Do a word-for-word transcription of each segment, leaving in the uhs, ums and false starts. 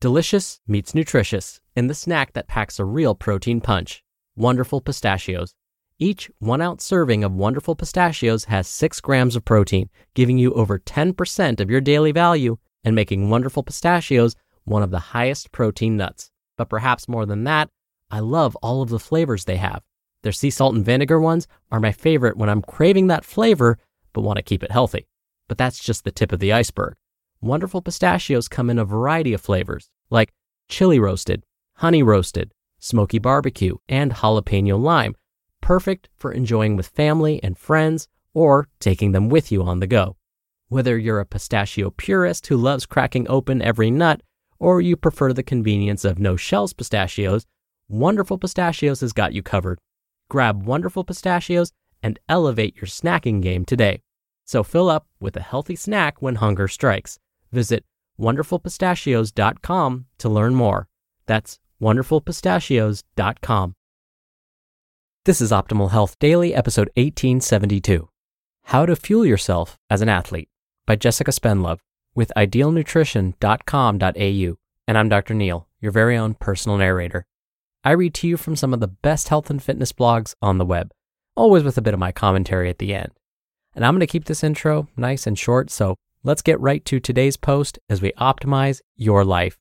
Delicious meets nutritious in the snack that packs a real protein punch. Wonderful Pistachios. Each one-ounce serving of Wonderful Pistachios has six grams of protein, giving you over ten percent of your daily value and making Wonderful Pistachios one of the highest protein nuts. But perhaps more than that, I love all of the flavors they have. Their sea salt and vinegar ones are my favorite when I'm craving that flavor but want to keep it healthy. But that's just the tip of the iceberg. Wonderful Pistachios come in a variety of flavors, like chili roasted, honey roasted, smoky barbecue, and jalapeno lime, perfect for enjoying with family and friends or taking them with you on the go. Whether you're a pistachio purist who loves cracking open every nut, or you prefer the convenience of no-shells pistachios, Wonderful Pistachios has got you covered. Grab Wonderful Pistachios and elevate your snacking game today. So fill up with a healthy snack when hunger strikes. Visit wonderful pistachios dot com to learn more. That's wonderful pistachios dot com. This is Optimal Health Daily, episode eighteen seventy-two. How to Fuel Yourself as an Athlete by Jessica Spenlove with ideal nutrition dot com dot a u. And I'm Doctor Neil, your very own personal narrator. I read to you from some of the best health and fitness blogs on the web, always with a bit of my commentary at the end. And I'm going to keep this intro nice and short, so let's get right to today's post as we optimize your life.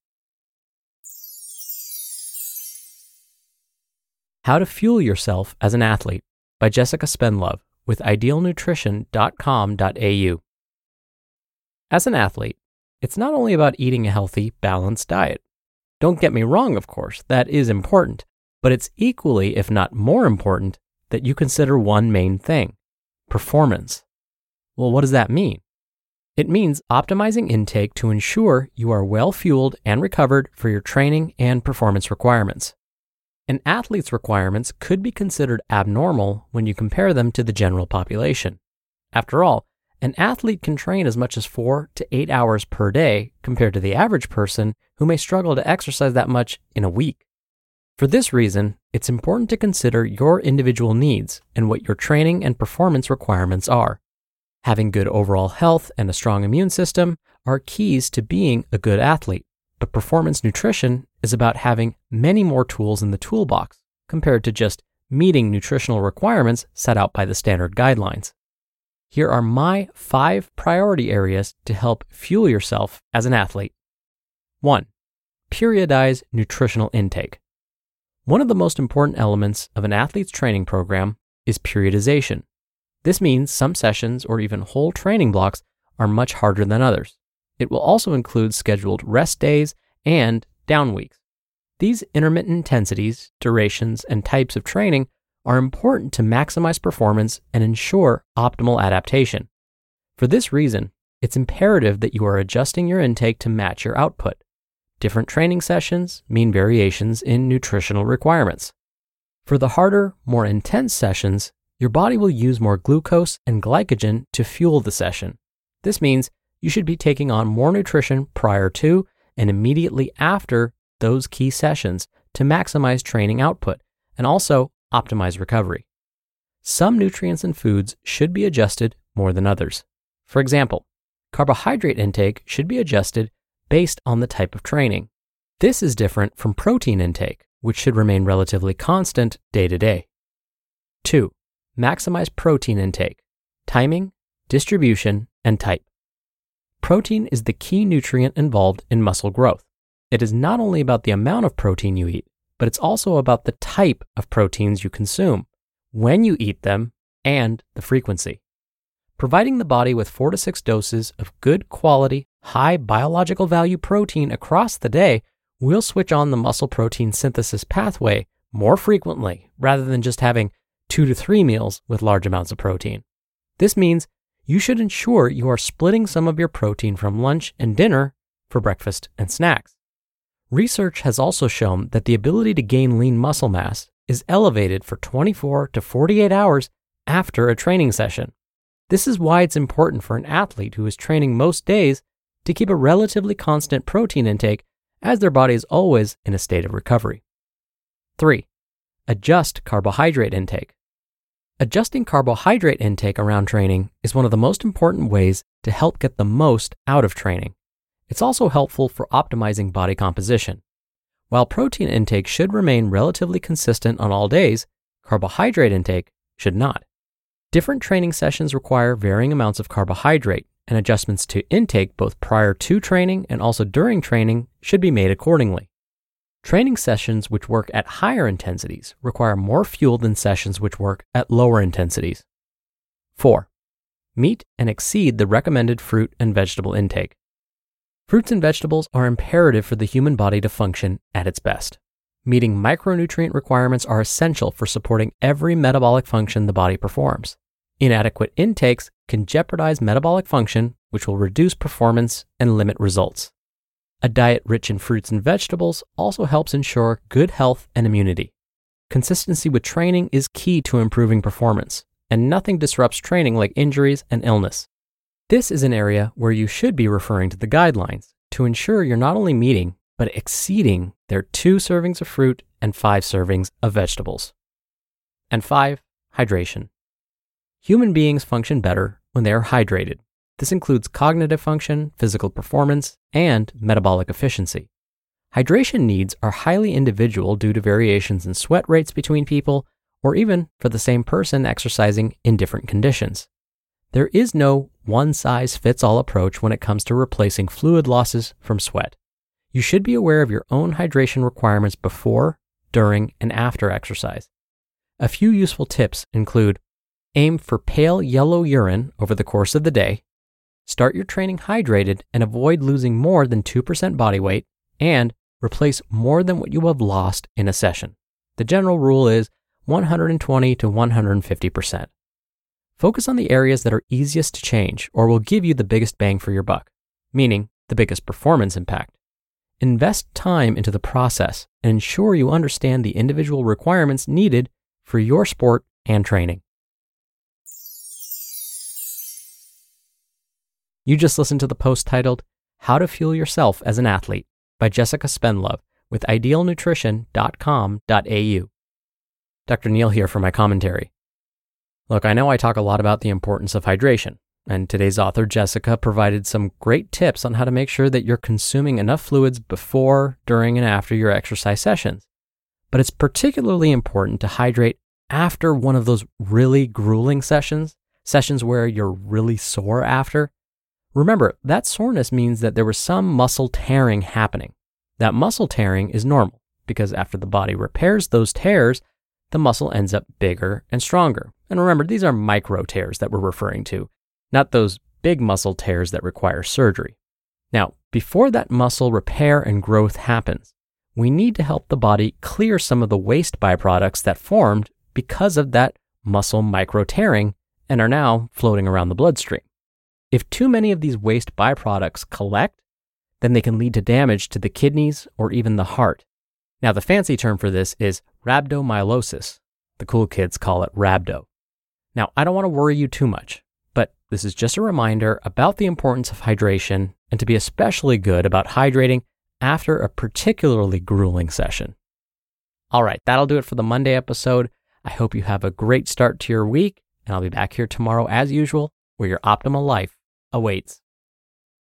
How to Fuel Yourself as an Athlete by Jessica Spenlove with ideal nutrition dot com dot a u. As an athlete, it's not only about eating a healthy, balanced diet. Don't get me wrong, of course, that is important, but it's equally, if not more important, that you consider one main thing: performance. Well, what does that mean? It means optimizing intake to ensure you are well fueled and recovered for your training and performance requirements. An athlete's requirements could be considered abnormal when you compare them to the general population. After all, an athlete can train as much as four to eight hours per day compared to the average person who may struggle to exercise that much in a week. For this reason, it's important to consider your individual needs and what your training and performance requirements are. Having good overall health and a strong immune system are keys to being a good athlete, but performance nutrition is about having many more tools in the toolbox compared to just meeting nutritional requirements set out by the standard guidelines. Here are my five priority areas to help fuel yourself as an athlete. One, periodize nutritional intake. One of the most important elements of an athlete's training program is periodization. This means some sessions or even whole training blocks are much harder than others. It will also include scheduled rest days and down weeks. These intermittent intensities, durations, and types of training are important to maximize performance and ensure optimal adaptation. For this reason, it's imperative that you are adjusting your intake to match your output. Different training sessions mean variations in nutritional requirements. For the harder, more intense sessions, your body will use more glucose and glycogen to fuel the session. This means you should be taking on more nutrition prior to and immediately after those key sessions to maximize training output and also optimize recovery. Some nutrients and foods should be adjusted more than others. For example, carbohydrate intake should be adjusted based on the type of training. This is different from protein intake, which should remain relatively constant day to day. Two, maximize protein intake, timing, distribution, and type. Protein is the key nutrient involved in muscle growth. It is not only about the amount of protein you eat, but it's also about the type of proteins you consume, when you eat them, and the frequency. Providing the body with four to six doses of good quality, high biological value protein across the day will switch on the muscle protein synthesis pathway more frequently rather than just having two to three meals with large amounts of protein. This means you should ensure you are splitting some of your protein from lunch and dinner for breakfast and snacks. Research has also shown that the ability to gain lean muscle mass is elevated for twenty-four to forty-eight hours after a training session. This is why it's important for an athlete who is training most days to keep a relatively constant protein intake as their body is always in a state of recovery. Three, adjust carbohydrate intake. Adjusting carbohydrate intake around training is one of the most important ways to help get the most out of training. It's also helpful for optimizing body composition. While protein intake should remain relatively consistent on all days, carbohydrate intake should not. Different training sessions require varying amounts of carbohydrate, and adjustments to intake both prior to training and also during training should be made accordingly. Training sessions which work at higher intensities require more fuel than sessions which work at lower intensities. four. Meet and exceed the recommended fruit and vegetable intake. Fruits and vegetables are imperative for the human body to function at its best. Meeting micronutrient requirements are essential for supporting every metabolic function the body performs. Inadequate intakes can jeopardize metabolic function, which will reduce performance and limit results. A diet rich in fruits and vegetables also helps ensure good health and immunity. Consistency with training is key to improving performance, and nothing disrupts training like injuries and illness. This is an area where you should be referring to the guidelines to ensure you're not only meeting, but exceeding their two servings of fruit and five servings of vegetables. And five, hydration. Human beings function better when they are hydrated. This includes cognitive function, physical performance, and metabolic efficiency. Hydration needs are highly individual due to variations in sweat rates between people, or even for the same person exercising in different conditions. There is no one-size-fits-all approach when it comes to replacing fluid losses from sweat. You should be aware of your own hydration requirements before, during, and after exercise. A few useful tips include: aim for pale yellow urine over the course of the day, start your training hydrated and avoid losing more than two percent body weight, and replace more than what you have lost in a session. The general rule is one hundred twenty to one hundred fifty percent. Focus on the areas that are easiest to change or will give you the biggest bang for your buck, meaning the biggest performance impact. Invest time into the process and ensure you understand the individual requirements needed for your sport and training. You just listened to the post titled, How to Fuel Yourself as an Athlete by Jessica Spendlove with ideal nutrition dot com dot a u. Doctor Neal here for my commentary. Look, I know I talk a lot about the importance of hydration, and today's author, Jessica, provided some great tips on how to make sure that you're consuming enough fluids before, during, and after your exercise sessions. But it's particularly important to hydrate after one of those really grueling sessions, sessions where you're really sore after. Remember, that soreness means that there was some muscle tearing happening. That muscle tearing is normal because after the body repairs those tears, the muscle ends up bigger and stronger. And remember, these are micro tears that we're referring to, not those big muscle tears that require surgery. Now, before that muscle repair and growth happens, we need to help the body clear some of the waste byproducts that formed because of that muscle micro tearing and are now floating around the bloodstream. If too many of these waste byproducts collect, then they can lead to damage to the kidneys or even the heart. Now, the fancy term for this is rhabdomyolysis. The cool kids call it rhabdo. Now, I don't want to worry you too much, but this is just a reminder about the importance of hydration and to be especially good about hydrating after a particularly grueling session. All right, that'll do it for the Monday episode. I hope you have a great start to your week, and I'll be back here tomorrow as usual, where your optimal life awaits.